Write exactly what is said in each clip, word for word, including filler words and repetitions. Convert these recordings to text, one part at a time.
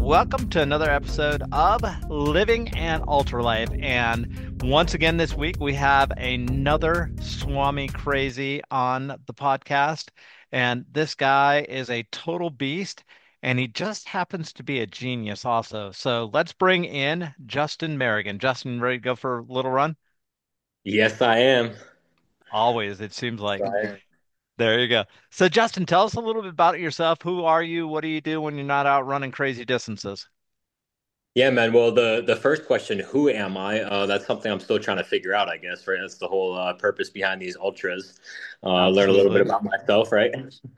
welcome to another episode of Living an Ultra Life. And once again, this week we have another Swami Crazy on the podcast. And this guy is a total beast, and he just happens to be a genius also. So let's bring in Justin Merrigan. Justin, ready to go for a little run? Yes, I am. Always, it seems Yes, like. I am. There you go. So, Justin, tell us a little bit about yourself. Who are you? What do you do when you're not out running crazy distances? Yeah, man. Well, the the first question, who am I? Uh, that's something I'm still trying to figure out, I guess, right? That's the whole uh, purpose behind these ultras. Uh, learn a little bit Absolutely. about myself, right?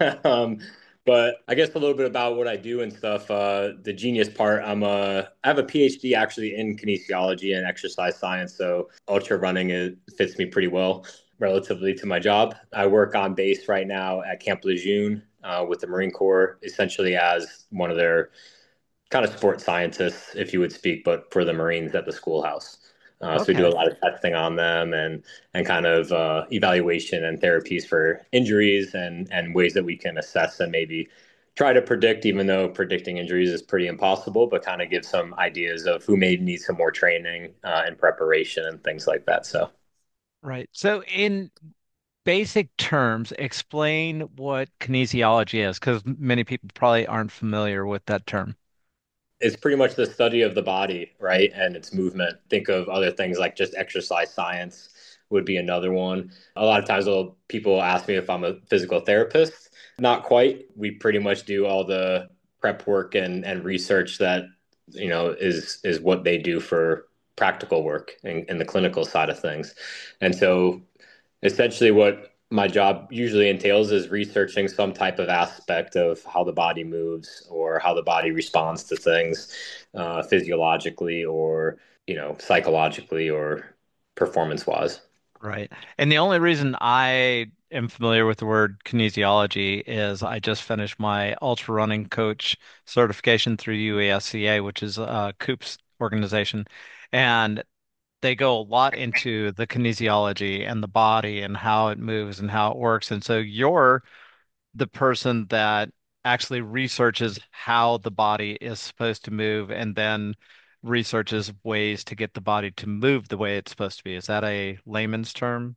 um, but I guess a little bit about what I do and stuff. Uh, the genius part, I'm a I have a PhD actually in kinesiology and exercise science, so ultra running it fits me pretty well relatively to my job. I work on base right now at Camp Lejeune uh, with the Marine Corps, essentially as one of their kind of sports scientists, if you would speak, but for the Marines at the schoolhouse. Uh, so we do a Okay. lot of testing on them and and kind of uh, evaluation and therapies for injuries and and ways that we can assess and maybe try to predict, even though predicting injuries is pretty impossible, but kind of give some ideas of who may need some more training uh, and preparation and things like that. So Right. So, in basic terms, explain what kinesiology is, because many people probably aren't familiar with that term. it's pretty much the study of the body, right? And its movement. Think of other things like just exercise science would be another one. A lot of times people ask me if I'm a physical therapist. Not quite. We pretty much do all the prep work and, and research that, you know, is is what they do for practical work in, in the clinical side of things. And so essentially what my job usually entails is researching some type of aspect of how the body moves or how the body responds to things uh, physiologically or you know psychologically or performance wise. Right. And the only reason I am familiar with the word kinesiology is I just finished my ultra running coach certification through U A S C A, which is uh, Coop's organization. And they go a lot into the kinesiology and the body and how it moves and how it works. And so you're the person that actually researches how the body is supposed to move and then researches ways to get the body to move the way it's supposed to be. Is that a layman's term?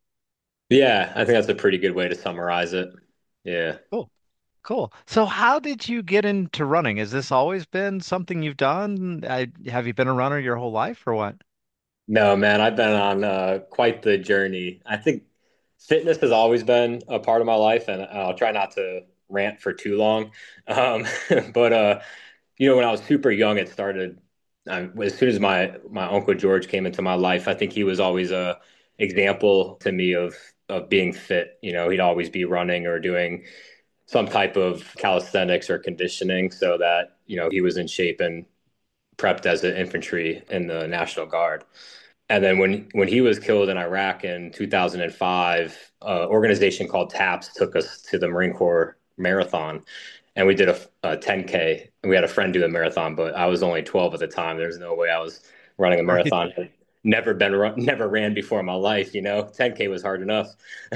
Yeah, I think that's a pretty good way to summarize it. Yeah. Cool. Cool. So how did you get into running? Has this always been something you've done? I, have you been a runner your whole life or what? No, man, I've been on uh, quite the journey. I think fitness has always been a part of my life, and I'll try not to rant for too long. Um, but uh, you know, when I was super young, it started um, as soon as my my Uncle George came into my life. I think he was always a example to me of of being fit. You know, he'd always be running or doing some type of calisthenics or conditioning so that, you know, he was in shape and prepped as an infantry in the National Guard. And then when when he was killed in Iraq in two thousand five, an organization called TAPS took us to the Marine Corps marathon, and we did a, a ten K. And we had a friend do a marathon, but I was only twelve at the time. There's no way I was running a Right. marathon. I'd never been run, never ran before in my life. You know, ten K was hard enough.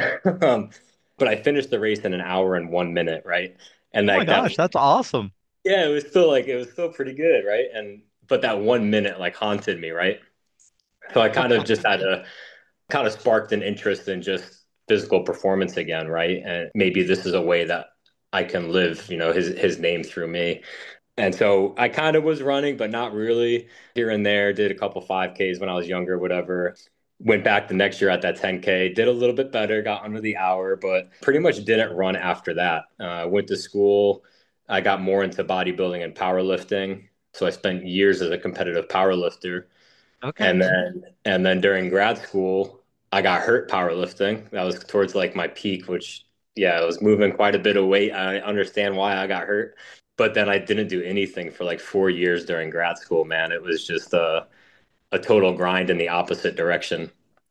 um, but I finished the race in an hour and one minute, right? And Oh my like that, gosh, that's awesome. yeah, it was still like it was still pretty good, right? And but that one minute like haunted me, right? So I kind of just had a kind of sparked an interest in just physical performance again, right? And maybe this is a way that I can live, you know, his his name through me. And so I kind of was running, but not really here and there. Did a couple five Ks when I was younger, whatever. Went back the next year at that ten K, did a little bit better, got under the hour, but pretty much didn't run after that. Uh, went to school. I got more into bodybuilding and powerlifting. So I spent years as a competitive powerlifter. Okay. And then and then during grad school, I got hurt powerlifting. That was towards like my peak, which yeah, I was moving quite a bit of weight. I understand why I got hurt. But then I didn't do anything for like four years during grad school, man. It was just a, a total grind in the opposite direction.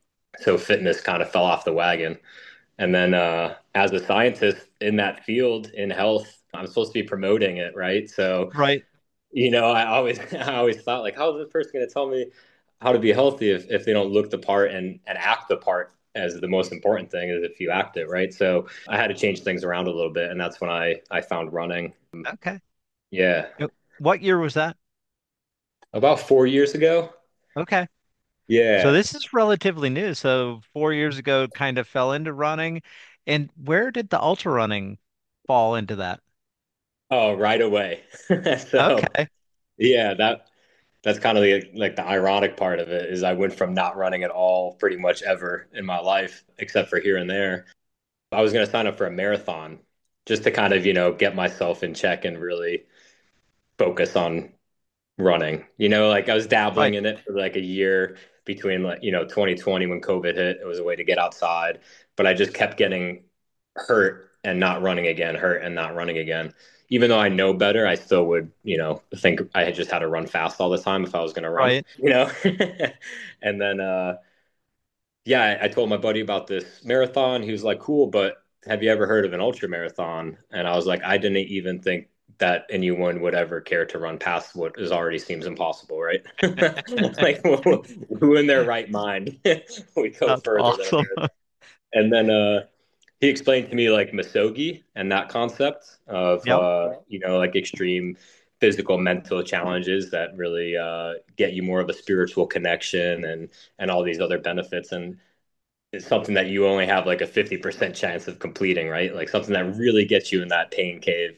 So fitness kind of fell off the wagon. And then uh, as a scientist in that field in health, I'm supposed to be promoting it, right? So Right. you know, I always I always thought like, how is this person going to tell me how to be healthy if, if they don't look the part and and act the part as the most important thing is if you act it, right? So I had to change things around a little bit, and that's when I I found running. Okay. Yeah. Yep. What year was that? about four years ago. Okay. So Yeah. this is relatively new. So four years ago, kind of fell into running. And where did the ultra running fall into that? Oh, right away. So Okay. yeah, that that's kind of the like the ironic part of it is I went from not running at all pretty much ever in my life, except for here and there. I was going to sign up for a marathon just to kind of, you know, get myself in check and really focus on running. You know, like I was dabbling Right. in it for like a year between like, you know, twenty twenty when COVID hit. It was a way to get outside, but I just kept getting hurt and not running again, hurt and not running again. Even though I know better, I still would, you know, think I had just had to run fast all the time if I was going to run, Right. you know? And then uh yeah, I, I told my buddy about this marathon. He was like, "Cool, but have you ever heard of an ultra marathon?" And I was like, "I didn't even think that anyone would ever care to run past what is already seems impossible, right?" Like, who who in their right mind would go That's further than a awesome. marathon? And then uh, he explained to me like Misogi and that concept of Yep. uh, you know, like extreme physical mental challenges that really uh, get you more of a spiritual connection and and all these other benefits. And it's something that you only have like a fifty percent chance of completing, right? Like something that really gets you in that pain cave.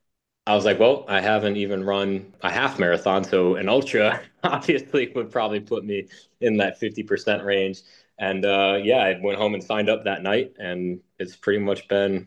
I was like, well, I haven't even run a half marathon, so an ultra obviously would probably put me in that fifty percent range. And uh, yeah, I went home and signed up that night, and it's pretty much been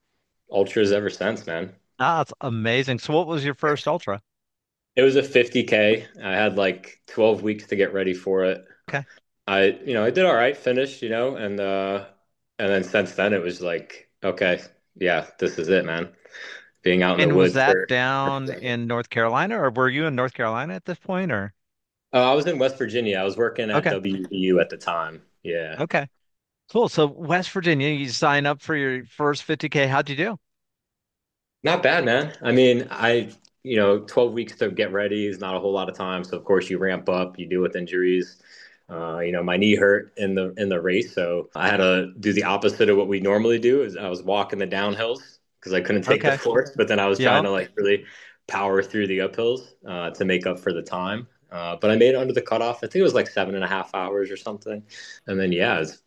ultras ever since, man. Ah, that's amazing. So what was your first ultra? It was a fifty K. I had like twelve weeks to get ready for it. Okay. I, you know, I did all right, finished, you know, and uh and then since then it was like, okay, yeah, this is it, man. Being out in the And was woods that for down in North Carolina, or were you in North Carolina at this point, or? uh, I was in West Virginia. I was working at Okay. W V U at the time. Yeah. Okay. Cool. So West Virginia, you sign up for your first fifty K. How'd you do? Not bad, man. I mean, I, you know, twelve weeks to get ready is not a whole lot of time. So of course you ramp up, you deal with injuries. Uh, you know, my knee hurt in the in the race, so I had to do the opposite of what we normally do. Is I was walking the downhills because I couldn't take the Okay. force, but then I was trying Yeah. to like really power through the uphills uh, to make up for the time. Uh, but I made it under the cutoff. I think it was like seven and a half hours or something. And then yeah, it's a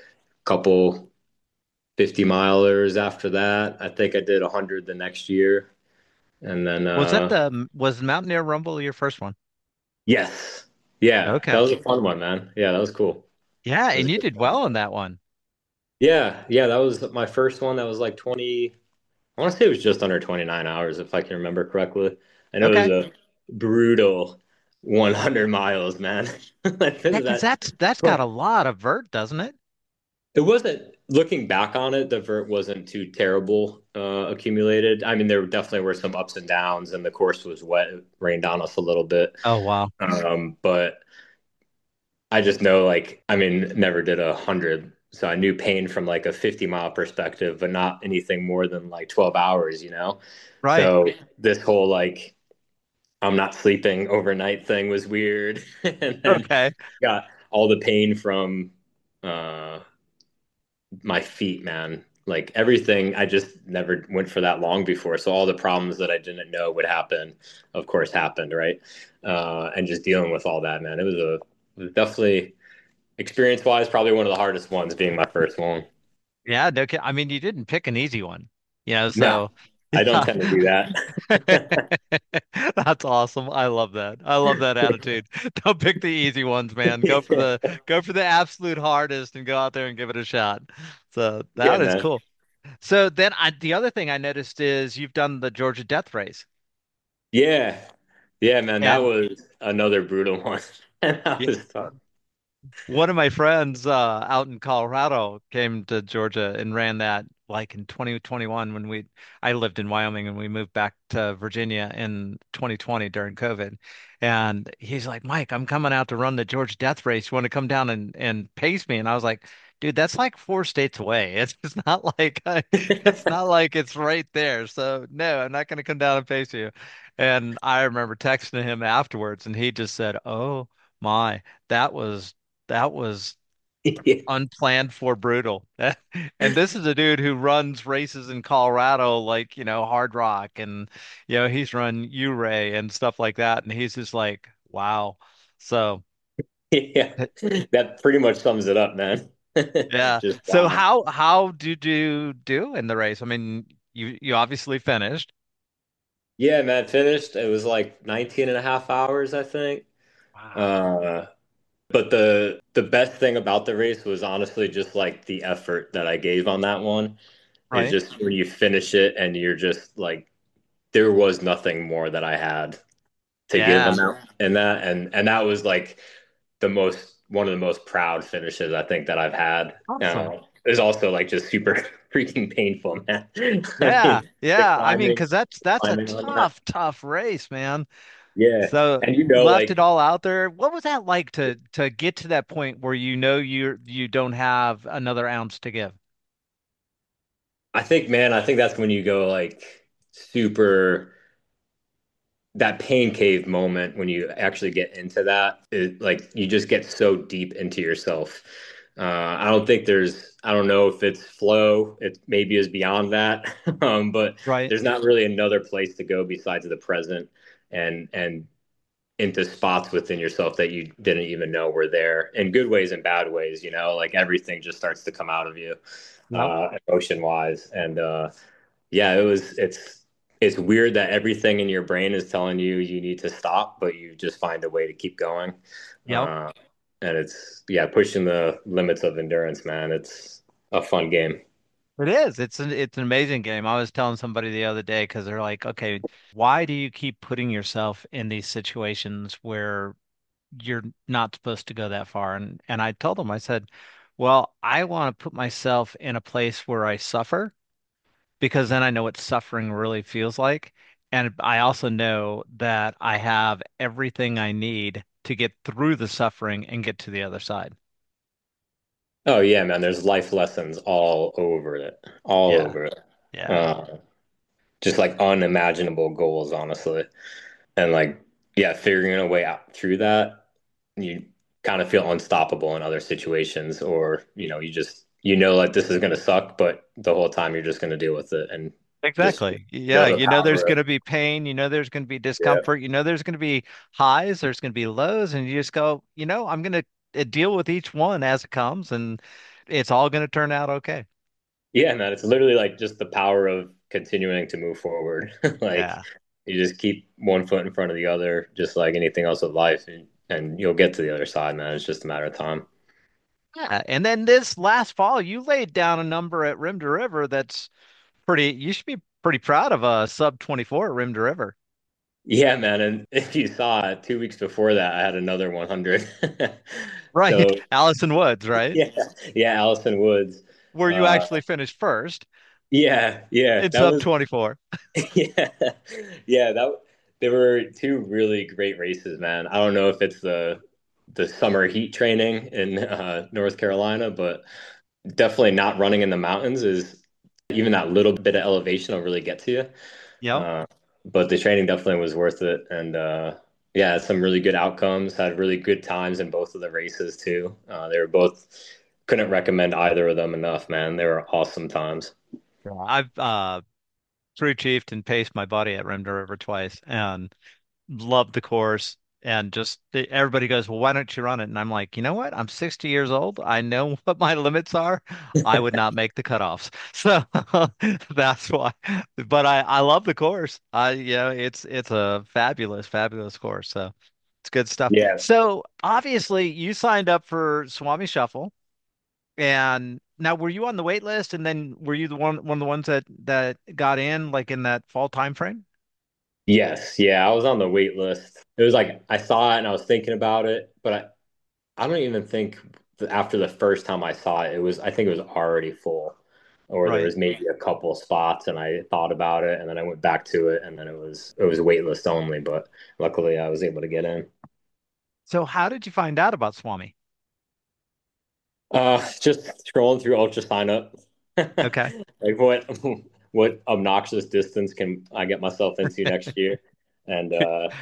couple fifty milers after that. I think I did a hundred the next year, and then Was that uh, the was Mountaineer Rumble your first one? yes, yeah, that Okay. was a fun one, man. Yeah, that was cool. Yeah, It was and a you good did time. well in that one. Yeah, yeah, that was my first one. That was like twenty, I want to say it was just under twenty-nine hours, if I can remember correctly. I know it was Okay. a brutal one hundred miles, man. Like, Yeah, because that, that's that's got a lot of vert, doesn't it? it wasn't, looking back on it, the vert wasn't too terrible uh, accumulated. I mean, there definitely were some ups and downs, and the course was wet. It rained on us a little bit. Oh, wow. Um, but I just know, like, I mean, never did a hundred. So I knew pain from like a fifty mile perspective, but not anything more than like twelve hours, you know? Right. So this whole like, I'm not sleeping overnight thing was weird. And then Okay. got all the pain from uh, my feet, man. Like everything, I just never went for that long before. So all the problems that I didn't know would happen, of course, happened, right? Uh, and just dealing with all that, man. It was a, it was definitely experience wise, probably one of the hardest ones being my first one. Yeah, no, ki- I mean, you didn't pick an easy one, you know, No, so I don't yeah. tend to do that. That's awesome. I love that. I love that attitude. Don't pick the easy ones, man. Go for the go for the absolute hardest and go out there and give it a shot. So Yeah, that is man. cool. So then I, the other thing I noticed is you've done the Georgia Death Race. Yeah. Yeah, man. That And was another brutal one. That yeah, was tough. one of my friends uh, out in Colorado came to Georgia and ran that like in twenty twenty-one when we I lived in Wyoming and we moved back to Virginia in twenty twenty during COVID. And he's like, Mike, I'm coming out to run the Georgia Death Race. You want to come down and, and pace me? And I was like, dude, that's like four states away. It's it's not like I, it's not like it's right there. So no, I'm not going to come down and pace you. And I remember texting him afterwards and he just said, oh my, that was that was Yeah. unplanned for brutal. And this is a dude who runs races in Colorado, like, you know, Hard Rock and, you know, he's run Ouray and stuff like that. And he's just like, Wow. So, Yeah, that pretty much sums it up, man. yeah. Just So wow. how how did you do in the race? I mean, you you obviously finished. Yeah, man, finished. It was like nineteen and a half hours, I think. Wow. Uh, but the the best thing about the race was honestly just like the effort that I gave on that one. It's Right? just when you finish it and you're just like there was nothing more that I had to give Yeah. them out in that, and and that was like the most one of the most proud finishes I think that I've had. Awesome. Uh, it's also like just super freaking painful, man. I Yeah. mean, the Yeah. I mean, climbing, because that's that's a climbing on that, tough, tough race, man. yeah. So And you know, left it like all out there. What was that like to to get to that point where you know you you don't have another ounce to give? I think, man, I think that's when you go like super that pain cave moment when you actually get into that. It, like you just get so deep into yourself. Uh, I don't think there's, I don't know if it's flow. It maybe is beyond that, um, but Right. there's not really another place to go besides the present and and into spots within yourself that you didn't even know were there in good ways and bad ways. You know, like everything just starts to come out of you, Yep. uh, emotion wise, and uh, yeah, it was it's it's weird that everything in your brain is telling you you need to stop, but you just find a way to keep going. Yep. Uh, and it's yeah, pushing the limits of endurance, man. It's a fun game. It is. It's an it's an amazing game. I was telling somebody the other day because they're like, okay, why do you keep putting yourself in these situations where you're not supposed to go that far? And and I told them, I said, well, I want to put myself in a place where I suffer because then I know what suffering really feels like. And I also know that I have everything I need to get through the suffering and get to the other side. Oh yeah, man. There's life lessons all over it, all Yeah. over it. Yeah. Uh, just like unimaginable goals, honestly. And like, yeah, figuring a way out through that, you kind of feel unstoppable in other situations, or you know, you just you know like this is gonna suck, but the whole time you're just gonna deal with it and just Exactly. Yeah, know the you know there's power going of to be pain, you know there's going to be yeah. discomfort, you know there's going to be highs, there's going to be lows, and you just go, you know, I'm going to deal with each one as it comes, and it's all going to turn out okay. Yeah, man, it's literally like just the power of continuing to move forward. Like Yeah. you just keep one foot in front of the other, just like anything else with life, and, and you'll get to the other side, man. It's just a matter of time. Yeah. And then this last fall, you laid down a number at Rim to River that's pretty, you should be pretty proud of a sub twenty-four at Rim to River. Yeah, man. And if you saw it, two weeks before that, I had another one hundred. Right. So Allison Woods, right? yeah, yeah, Allison Woods. Where you Uh, actually finished first yeah, yeah, in that sub was twenty-four. yeah, yeah. That there were two really great races, man. I don't know if it's the the summer heat training in uh, North Carolina, but definitely not running in the mountains is even that little bit of elevation will really get to you. Yep. Uh, but the training definitely was worth it. And uh, yeah, had some really good outcomes, had really good times in both of the races too. Uh, they were both, couldn't recommend either of them enough, man. They were awesome times. Yeah. I've uh crew chiefed and paced my buddy at Rim to River twice and loved the course. And just everybody goes, well, why don't you run it? And I'm like, you know what? I'm sixty years old. I know what my limits are. I would not make the cutoffs. So that's why. But I, I love the course. I, you know, it's, it's a fabulous, fabulous course. So it's good stuff. Yeah. So obviously you signed up for Swami Shuffle. And now were you on the wait list? And then were you the one, one of the ones that, that got in like in that fall time frame? Yes. Yeah. I was on the wait list. It was like I saw it and I was thinking about it, but I, I don't even think th- after the first time I saw it, it was, I think it was already full, or there Right. was maybe a couple spots and I thought about it and then I went back to it and then it was, it was wait list only, but luckily I was able to get in. So how did you find out about Swami? Uh, just scrolling through Ultra sign up. Okay. Like what what obnoxious distance can I get myself into next year? And uh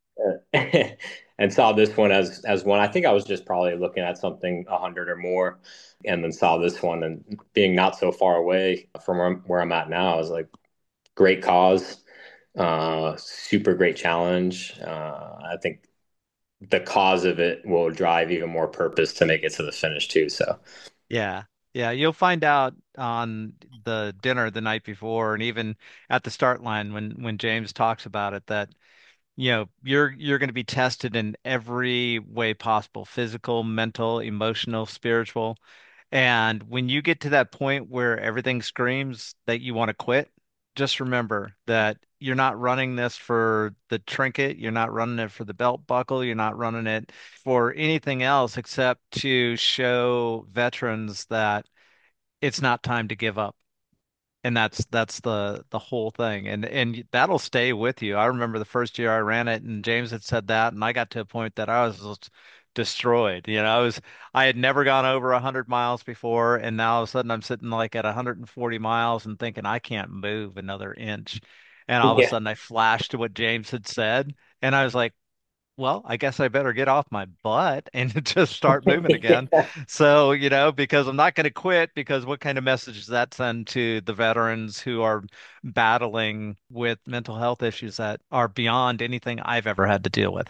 and saw this one as as one. I think I was just probably looking at something a hundred or more, and then saw this one and being not so far away from where I'm, where I'm at now, I was like, great cause, uh, super great challenge. Uh, I think the cause of it will drive even more purpose to make it to the finish too. So Yeah. Yeah, you'll find out on the dinner the night before and even at the start line when when James talks about it that you know you're you're going to be tested in every way possible, physical, mental, emotional, spiritual. And when you get to that point where everything screams that you want to quit, just remember that you're not running this for the trinket, you're not running it for the belt buckle, you're not running it for anything else except to show veterans that it's not time to give up. And that's that's the the whole thing. And and that'll stay with you. I remember the first year I ran it and James had said that and I got to a point that I was just destroyed. You know, I was I had never gone over one hundred miles before and now all of a sudden I'm sitting like at one hundred forty miles and thinking I can't move another inch. And all of a yeah. sudden I flashed to what James had said and I was like, well, I guess I better get off my butt and just start moving again. So, you know, because I'm not going to quit, because what kind of message does that send to the veterans who are battling with mental health issues that are beyond anything I've ever had to deal with?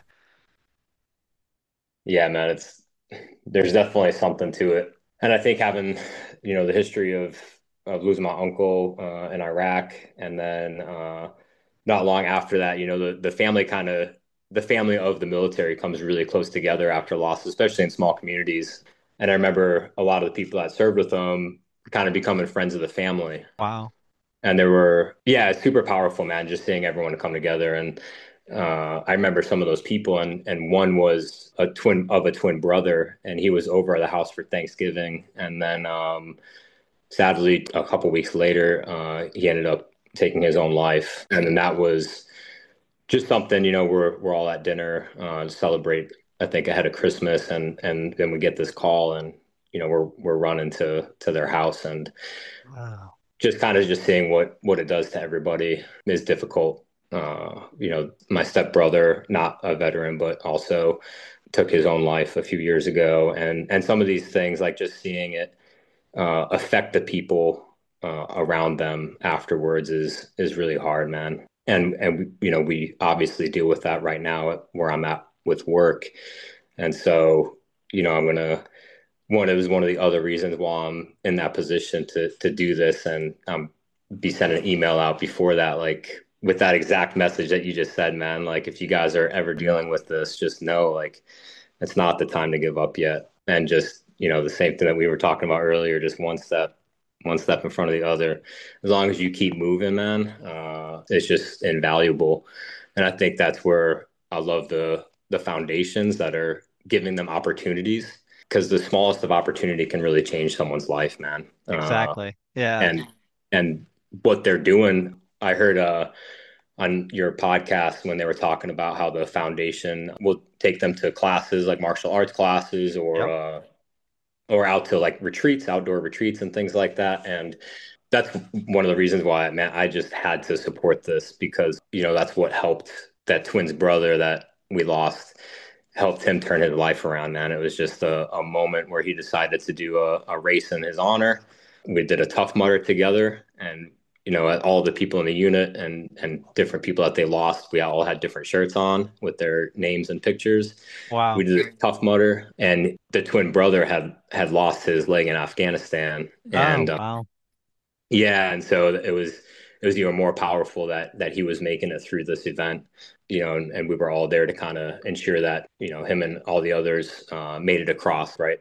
Yeah, man, it's there's definitely something to it. And I think having, you know, the history of of losing my uncle uh, in Iraq, and then uh, not long after that, you know, the the family kind of the family of the military comes really close together after loss, especially in small communities. And I remember a lot of the people that served with them kind of becoming friends of the family. Wow. And there were, yeah, it's super powerful, man, just seeing everyone come together. And uh, I remember some of those people, and and one was a twin of a twin brother, and he was over at the house for Thanksgiving, and then um, sadly, a couple weeks later, uh, he ended up taking his own life, and then that was just something, you know, we're we're all at dinner uh, to celebrate, I think, ahead of Christmas, and and then we get this call, and you know, we're we're running to to their house, and Wow. just kind of just seeing what what it does to everybody is difficult. Uh, you know, my stepbrother, not a veteran, but also took his own life a few years ago, and and some of these things, like just seeing it uh, affect the people uh, around them afterwards is is really hard, man. And and we, you know, we obviously deal with that right now where I'm at with work, and so you know, I'm gonna one it was one of the other reasons why I'm in that position to to do this, and um be sending an email out before that, like with that exact message that you just said, man. Like if you guys are ever dealing with this, just know like it's not the time to give up yet. And just, you know, the same thing that we were talking about earlier, just one step, one step in front of the other. As long as you keep moving, man, uh, it's just invaluable. And I think that's where I love the the foundations that are giving them opportunities, because the smallest of opportunity can really change someone's life, man. Uh, Exactly. Yeah. and and what they're doing, I heard uh, on your podcast when they were talking about how the foundation will take them to classes like martial arts classes, or Yep. uh, or out to like retreats, outdoor retreats, and things like that. And that's one of the reasons why, man, I just had to support this, because you know that's what helped that twins brother that we lost, helped him turn his life around, man. It was just a, a moment where he decided to do a, a race in his honor. We did a Tough Mudder together, and you know, all the people in the unit and and different people that they lost, we all had different shirts on with their names and pictures. We Wow. did a Tough Mudder, and the twin brother had had lost his leg in Afghanistan, Oh, and uh, wow. yeah, and so it was it was even more powerful that that he was making it through this event, you know, and, and we were all there to kind of ensure that, you know, him and all the others uh, made it across, right?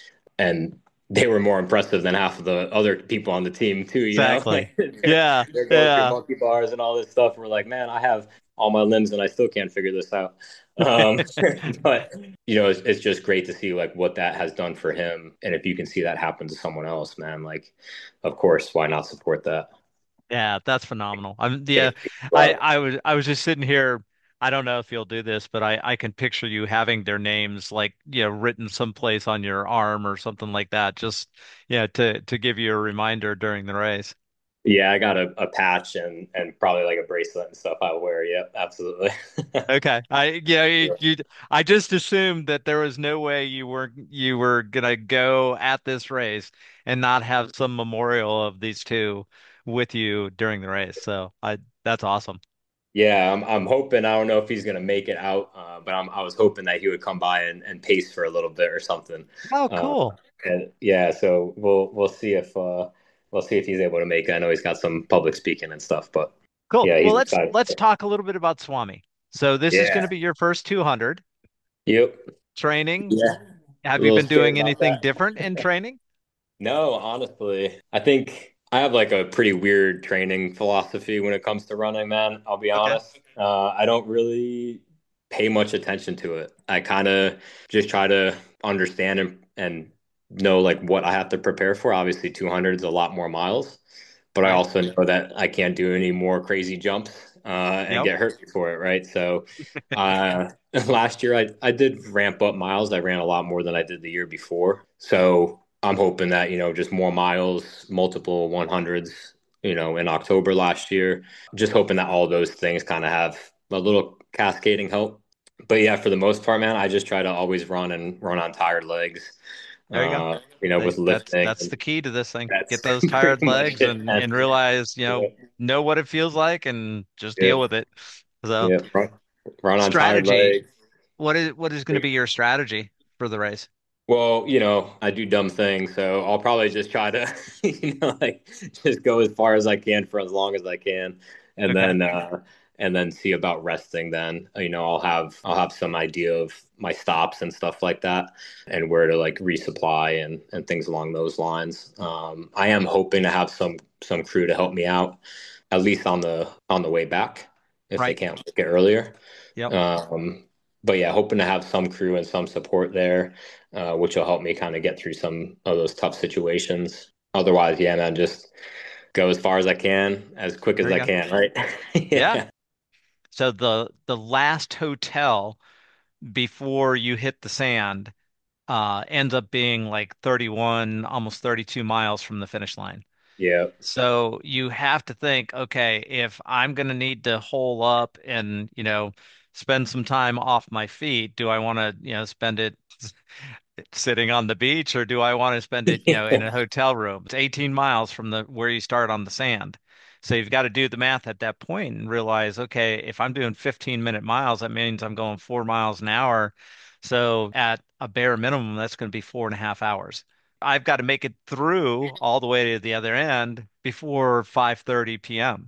And they were more impressive than half of the other people on the team too, you know, Exactly. like they're, Yeah. they're going through Yeah. monkey bars and all this stuff. We're like, man, I have all my limbs and I still can't figure this out. Um, but you know, it's, it's just great to see like what that has done for him. And if you can see that happen to someone else, man, like, of course, why not support that? Yeah, that's phenomenal. I'm yeah, Makes people I love. I was I was just sitting here. I don't know if you'll do this, but I I can picture you having their names like, you know, written someplace on your arm or something like that, just yeah, to to give you a reminder during the race. Yeah, I got a, a patch and and probably like a bracelet and stuff I'll wear. Yep, absolutely. Okay. I yeah, you, Yeah. you I just assumed that there was no way you were you were gonna go at this race and not have some memorial of these two with you during the race. So I that's awesome. Yeah, I'm I'm hoping. I don't know if he's gonna make it out, uh, but I'm I was hoping that he would come by and, and pace for a little bit or something. Oh, Uh, cool. and yeah, so we'll we'll see if uh, we'll see if he's able to make it. I know he's got some public speaking and stuff, but Cool. yeah, Well, he's let's excited. let's talk a little bit about Swami. So this is going Yeah. to be your first two hundred Yep. training. Yeah. A Have you little been scared doing about anything that. different in training? No, honestly, I think I have like a pretty weird training philosophy when it comes to running, man. I'll be Okay. honest. Uh, I don't really pay much attention to it. I kind of just try to understand and, and know like what I have to prepare for. Obviously, two hundred is a lot more miles, but I Right. also know that I can't do any more crazy jumps uh, and Yep. get hurt before it, right? So, uh, last year I I did ramp up miles. I ran a lot more than I did the year before. So I'm hoping that, you know, just more miles, multiple one hundreds, you know, in October last year. Just hoping that all those things kind of have a little cascading help. But yeah, for the most part, man, I just try to always run and run on tired legs. There you go. Uh, you know, They, with that's lifting, that's and the key to this thing. that's Get those tired pretty much legs it, and man. and realize, you Yeah, know, know what it feels like and just yeah, deal with it. So, yeah. Run, run on tired strategy. legs. What is what is going to be your strategy for the race? Well, you know, I do dumb things, so I'll probably just try to, you know, like just go as far as I can for as long as I can, and Okay. then uh and then see about resting then. You know, I'll have I'll have some idea of my stops and stuff like that and where to like resupply and and things along those lines. Um I am hoping to have some some crew to help me out at least on the on the way back if they Right. can't make it earlier. Yep. Um but yeah, hoping to have some crew and some support there, uh, which will help me kind of get through some of those tough situations. Otherwise, yeah, man, just go as far as I can, as quick as There you I go. can, right? Yeah. Yeah. So the the last hotel before you hit the sand uh ends up being like thirty-one, almost thirty-two miles from the finish line. Yeah. So you have to think, okay, if I'm going to need to hole up and, you know, spend some time off my feet, do I want to, you know, spend it sitting on the beach or do I want to spend it, you know, in a hotel room? It's eighteen miles from the where you start on the sand. So you've got to do the math at that point and realize, okay, if I'm doing fifteen minute miles, that means I'm going four miles an hour. So at a bare minimum, that's going to be four and a half hours. I've got to make it through all the way to the other end before five thirty p m.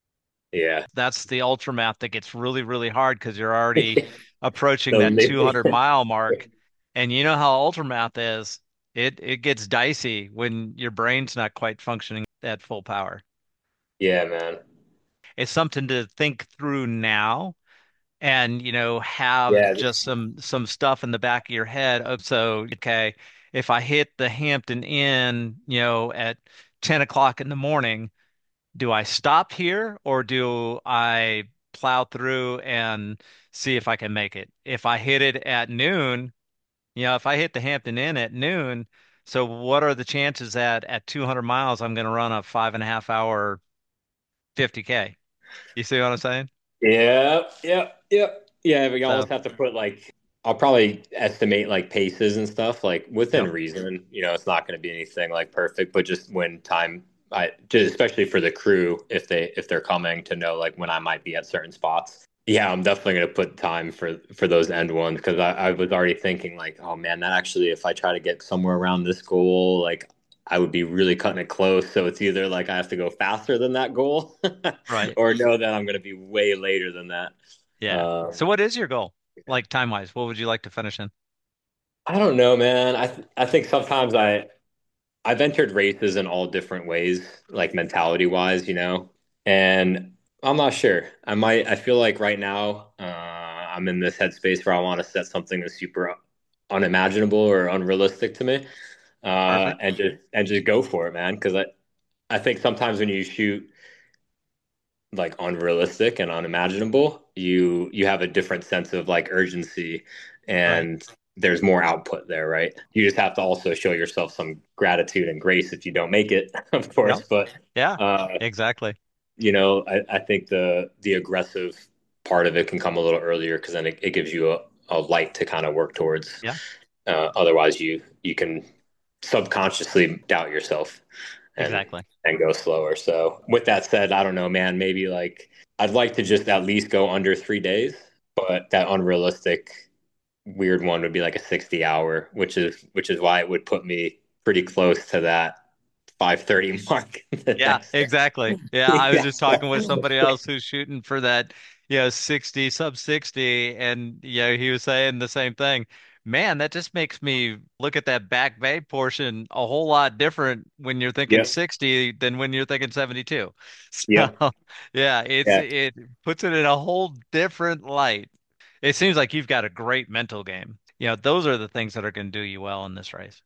Yeah. That's the ultra math that gets really, really hard because you're already approaching So that maybe, two hundred mile mark. And you know how ultra math is. It it gets dicey when your brain's not quite functioning at full power. yeah, man. It's something to think through now and, you know, have Yeah. just some some stuff in the back of your head. Oh, so, okay, if I hit the Hampton Inn, you know, at ten o'clock in the morning, do I stop here or do I plow through and see if I can make it? If I hit it at noon, you know, if I hit the Hampton Inn at noon, so what are the chances that at two hundred miles I'm going to run a five and a half hour fifty K? You see what I'm saying? Yeah. Yeah. Yeah. Yeah. But you So, almost have to put like, I'll probably estimate like paces and stuff like within yep, reason. You know, it's not going to be anything like perfect, but just when time, I just especially for the crew if they if they're coming to know like when I might be at certain spots. Yeah, I'm definitely going to put time for for those end ones because I, I was already thinking like, oh man, that actually if I try to get somewhere around this goal, like I would be really cutting it close. So it's either like I have to go faster than that goal right. or know that I'm going to be way later than that. Yeah. Uh, So what is your goal? Like time wise, what would you like to finish in? I don't know, man. I th I think sometimes I I've entered races in all different ways, like mentality wise, you know, and I'm not sure. I might. I feel like right now uh, I'm in this headspace where I want to set something that's super unimaginable or unrealistic to me, uh, Perfect. and just and just go for it, man. Because I I think sometimes when you shoot like unrealistic and unimaginable, you you have a different sense of like urgency Right. and there's more output there, right? You just have to also show yourself some gratitude and grace if you don't make it, of Yep. course. But Yeah, uh, exactly. you know, I, I think the the aggressive part of it can come a little earlier because then it, it gives you a, a light to kind of work towards. Yeah, Uh, otherwise, you you can subconsciously doubt yourself and exactly. and go slower. So with that said, I don't know, man, maybe like I'd like to just at least go under three days, but that unrealistic weird one would be like a sixty hour, which is which is why it would put me pretty close to that five thirty mark the Yeah, next day. exactly. Yeah, I was Yeah. just talking with somebody else who's shooting for that, you know, sixty, sub sixty, and you know, he was saying the same thing. Man, that just makes me look at that back bay portion a whole lot different when you're thinking Yep. sixty than when you're thinking seventy-two. So, Yep. yeah, it's Yeah. it puts it in a whole different light. It seems like you've got a great mental game. You know, those are the things that are going to do you well in this race.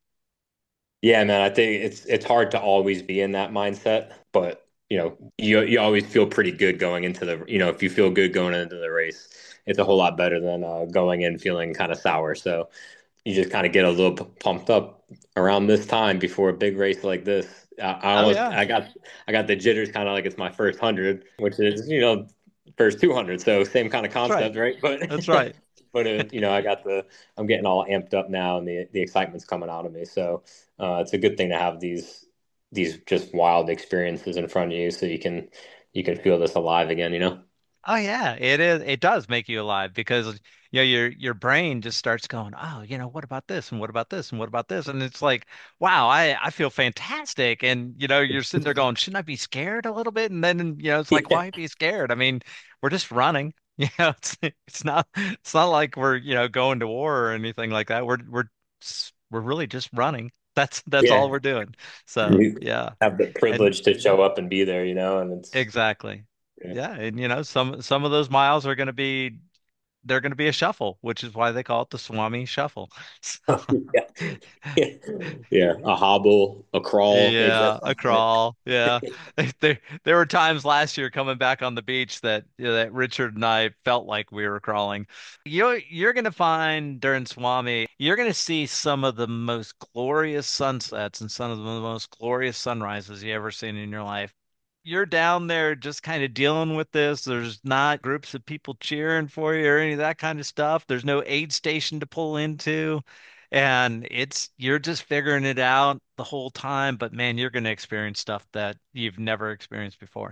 Yeah, man, I think it's it's hard to always be in that mindset, but you know, you you always feel pretty good going into the, you know, if you feel good going into the race, it's a whole lot better than uh, going in feeling kind of sour. So you just kind of get a little p- pumped up around this time before a big race like this. I, I Oh almost yeah, I got I got the jitters kind of like it's my first hundred, which is you know first two hundred, so same kind of that's right. concept, right? But That's right. but uh, you know I got the I'm getting all amped up now, and the the excitement's coming out of me. So uh, it's a good thing to have these these just wild experiences in front of you, so you can you can feel this alive again. You know? Oh yeah, it is. It does make you alive because you know your your brain just starts going, oh, you know, what about this and what about this and what about this? And it's like, wow, I I feel fantastic. And you know, you're sitting there going, shouldn't I be scared a little bit? And then you know, it's like, Yeah. why be scared? I mean, we're just running. You know, it's it's not it's not like we're you know going to war or anything like that. We're we're s- we're really just running. That's that's all Yeah. we're doing. So You yeah, have the and privilege to show up and be there, you know, and it's exactly. yeah. Yeah, and you know, some some of those miles are going to be they're going to be a shuffle, which is why they call it the Swami Shuffle. Yeah. Yeah. Yeah. A hobble, a crawl, maybe Yeah, at a some point. crawl. Yeah. There there were times last year coming back on the beach that you know, that Richard and I felt like we were crawling. You're you're gonna find during Swami, you're gonna see some of the most glorious sunsets and some of the most glorious sunrises you ever seen in your life. You're down there just kind of dealing with this. There's not groups of people cheering for you or any of that kind of stuff. There's no aid station to pull into. And it's you're just figuring it out the whole time, but man, you're going to experience stuff that you've never experienced before.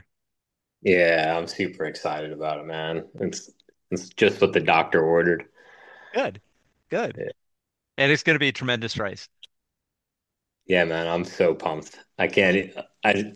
Yeah, I'm super excited about it, man. It's it's just what the doctor ordered. Good. Good. Yeah, And it's going to be a tremendous race. yeah, man, I'm so pumped. I can't I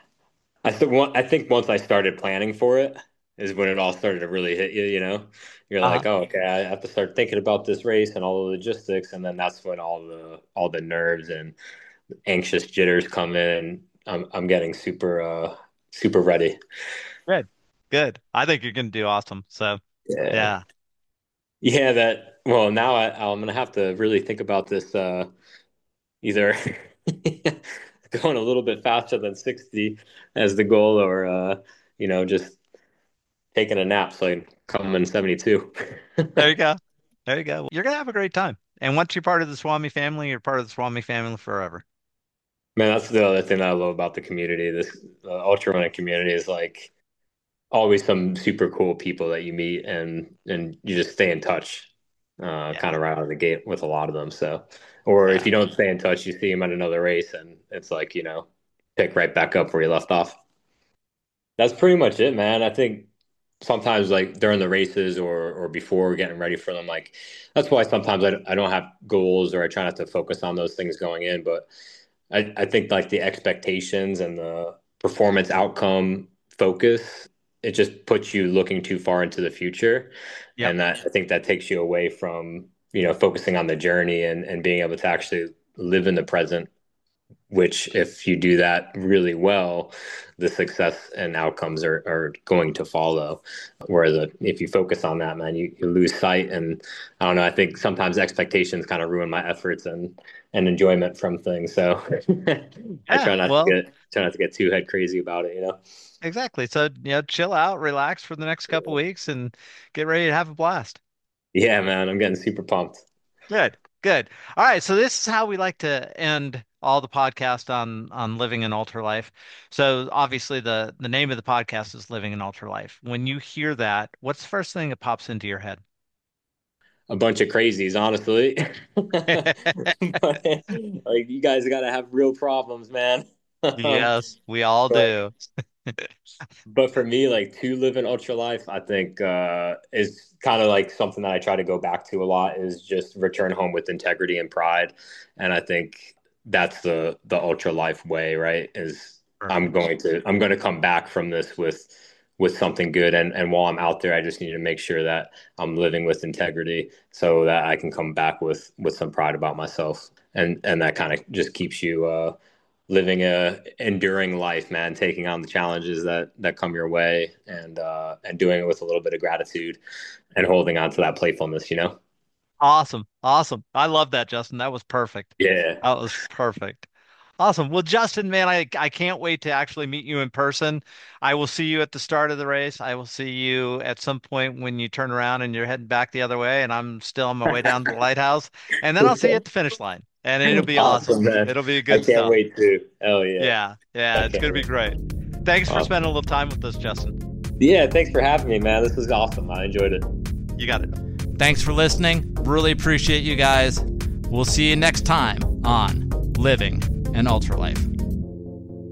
I th I think once I started planning for it is when it all started to really hit you, you know. You're like, Uh-huh. "Oh, okay, I have to start thinking about this race and all the logistics," and then that's when all the all the nerves and anxious jitters come in. I'm I'm getting super uh super ready. Good. Good. I think you're going to do awesome. So, Yeah. yeah. Yeah, that well now I I'm gonna have to really think about this uh either going a little bit faster than sixty as the goal or uh you know just taking a nap so I can come in seventy-two. There you go. There you go. You're going to have a great time. And once you're part of the Swami family, you're part of the Swami family forever. Man, that's the other thing that I love about the community. This uh, ultra running community is like always some super cool people that you meet and and you just stay in touch uh Yeah. kind of right out of the gate with a lot of them. So or if Yeah. you don't stay in touch, you see them at another race and it's like, you know, pick right back up where you left off. That's pretty much it, man. I think sometimes like during the races or or before getting ready for them, like that's why sometimes I, I don't have goals or I try not to focus on those things going in. But I, I think like the expectations and the performance outcome focus, it just puts you looking too far into the future. Yep. And that I think that takes you away from, you know, focusing on the journey and, and being able to actually live in the present, which if you do that really well, the success and outcomes are, are going to follow. Whereas if you focus on that, man, you, you lose sight. And I don't know, I think sometimes expectations kind of ruin my efforts and, and enjoyment from things. So I Yeah. try not to Well, get, try not to get too head crazy about it, you know? exactly. So, you know, chill out, relax for the next couple weeks and get ready to have a blast. Yeah, man, I'm getting super pumped. Good, good. All right, so this is how we like to end all the podcast on on living an ultra life. So obviously the the name of the podcast is Living an Ultra Life. When you hear that, what's the first thing that pops into your head? A bunch of crazies, honestly. But, like you guys got to have real problems, man. Um, Yes, we all but do. But for me, like to live an ultra life, I think uh, is kind of like something that I try to go back to a lot is just return home with integrity and pride. And I think that's the the ultra life way, right? Is I'm Perfect. going to I'm going to come back from this with with something good. And and while I'm out there, I just need to make sure that I'm living with integrity so that I can come back with with some pride about myself. And and that kind of just keeps you uh living a enduring life, man, taking on the challenges that that come your way and uh and doing it with a little bit of gratitude and holding on to that playfulness, you know? Awesome. Awesome. I love that, Justin. That was perfect. Yeah. That was perfect. Awesome. Well, Justin, man, I I can't wait to actually meet you in person. I will see you at the start of the race. I will see you at some point when you turn around and you're heading back the other way, and I'm still on my way down to the lighthouse. And then I'll see you at the finish line, and it'll be Awesome, awesome. man. It'll be I good can't stuff. wait to. Hell yeah. Yeah, I yeah, it's can't gonna be wait. great. Thanks for spending a Awesome. little time with us, Justin. Yeah, thanks for having me, man. This was awesome. I enjoyed it. You got it. Thanks for listening. Really appreciate you guys. We'll see you next time on Living an Ultra Life.